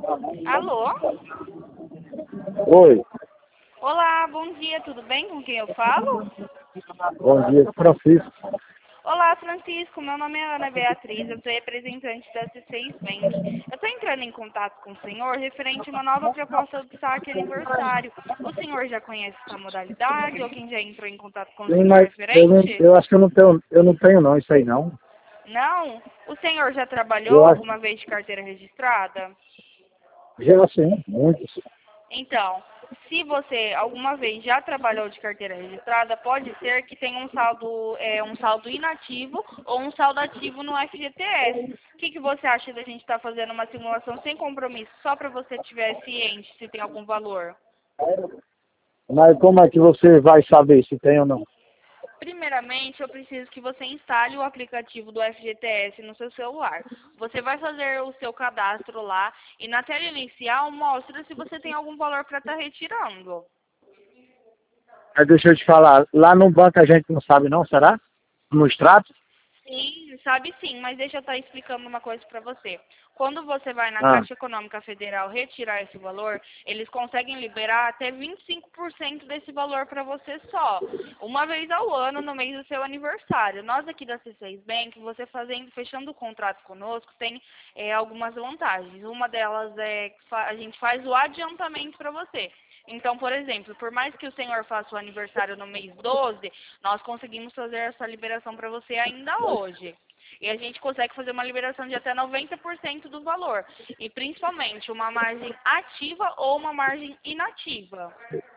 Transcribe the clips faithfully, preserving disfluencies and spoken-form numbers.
Alô? Oi, Olá, bom dia, tudo bem? Com quem eu falo? bom dia, Francisco. Olá, Francisco, meu nome é Ana Beatriz, eu sou representante da C seis Bank. Eu estou entrando em contato com o senhor referente a uma nova proposta do saque aniversário. O senhor já conhece essa modalidade ou quem já entrou em contato com o Sim, senhor mas eu, não, referente? eu acho que eu não tenho, eu não tenho não, isso aí não. Não? O senhor já trabalhou Eu acho, alguma vez de carteira registrada? já sim, muitos. Então, se você alguma vez já trabalhou de carteira registrada, pode ser que tenha um saldo, é, um saldo inativo ou um saldo ativo no F G T S. O que, que você acha da gente estar fazendo uma simulação sem compromisso, só para você estiver ciente se tem algum valor? Mas como é que você vai saber se tem ou não? Primeiramente, eu preciso que você instale o aplicativo do F G T S no seu celular. Você vai fazer o seu cadastro lá e na tela inicial mostra se você tem algum valor para estar retirando. Mas deixa eu te falar, lá no banco a gente não sabe não, será? No extrato? Sim, sabe sim, mas deixa eu estar explicando uma coisa para você. Quando você vai na Ah, Caixa Econômica Federal retirar esse valor, eles conseguem liberar até vinte e cinco por cento desse valor para você só, uma vez ao ano, no mês do seu aniversário. Nós aqui da C seis Bank, você fazendo, fechando o contrato conosco, tem é, algumas vantagens. Uma delas é que fa- a gente faz o adiantamento para você. Então, por exemplo, por mais que o senhor faça o aniversário no mês doze, nós conseguimos fazer essa liberação para você ainda hoje. E a gente consegue fazer uma liberação de até noventa por cento do valor. E principalmente uma margem ativa ou uma margem inativa.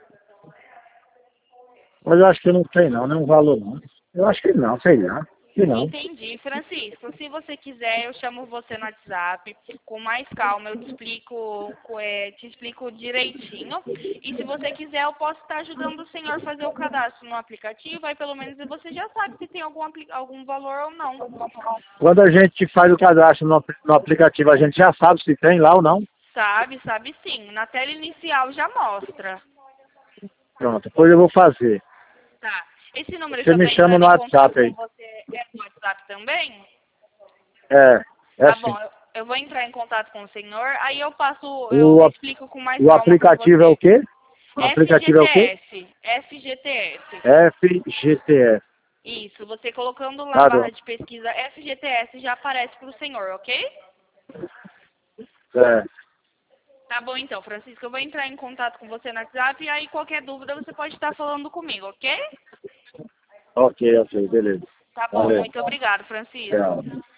mas eu acho que não tem não, nenhum valor não. Eu acho que não, sei lá. Que não. Entendi. Francisco, se você quiser, eu chamo você no WhatsApp, com mais calma, eu te explico, é, te explico direitinho. E se você quiser, eu posso estar ajudando o senhor a fazer o cadastro no aplicativo, aí pelo menos você já sabe se tem algum, apli- algum valor ou não. Quando a gente faz o cadastro no, apli- no aplicativo, a gente já sabe se tem lá ou não. Sabe, sabe sim. Na tela inicial já mostra. Pronto, depois eu vou fazer. Tá. Esse número que Você eu tô me chama entrando no em contato WhatsApp com aí. você é no WhatsApp também? É, é Tá assim. bom, eu, eu vou entrar em contato com o senhor, aí eu passo, O, eu ap- explico com mais o calma pra aplicativo é o você. quê? O aplicativo é o quê? F G T S, F G T S. F G T S. Isso, você colocando lá a Tá barra bom. de pesquisa F G T S já aparece pro senhor, ok? É. Tá bom então, Francisco, eu vou entrar em contato com você no WhatsApp e aí qualquer dúvida você pode estar falando comigo, ok? Ok, ok, beleza. Tá bom, Valeu. muito obrigado, Francisco. Tchau.